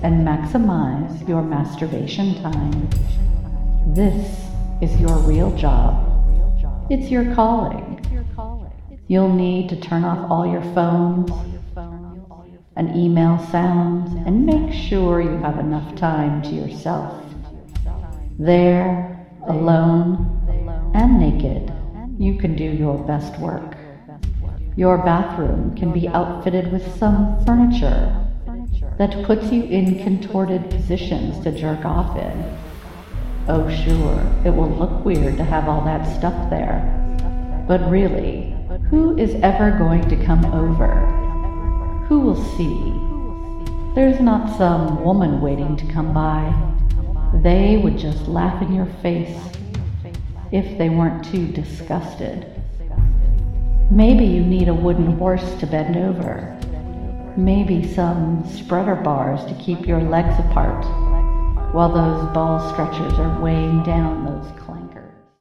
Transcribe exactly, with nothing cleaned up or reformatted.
and maximize your masturbation time. This is your real job. It's your calling. You'll need to turn off all your phones and email sounds and make sure you have enough time to yourself. There, alone and naked, you can do your best work. Your bathroom can be outfitted with some furniture that puts you in contorted positions to jerk off in. Oh sure, it will look weird to have all that stuff there, but really, who is ever going to come over? Who will see? There's not some woman waiting to come by. They would just laugh in your face if they weren't too disgusted. Maybe you need a wooden horse to bend over. Maybe some spreader bars to keep your legs apart while those ball stretchers are weighing down those clamps.